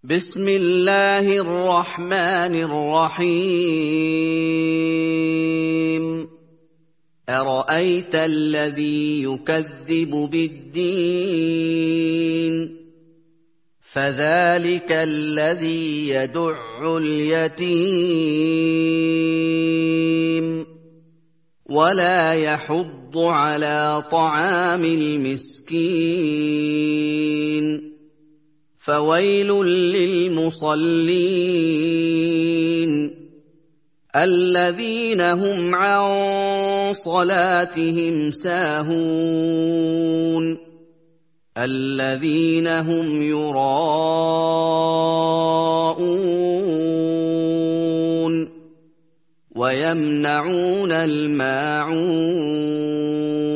بسم الله الرحمن الرحيم أرأيت الذي يكذب بالدين فذلك الذي يدع اليتيم ولا يحض على طعام المسكين فويل للمصلين الذين هم عن صلاتهم ساهون الذين هم يراءون ويمنعون الماعون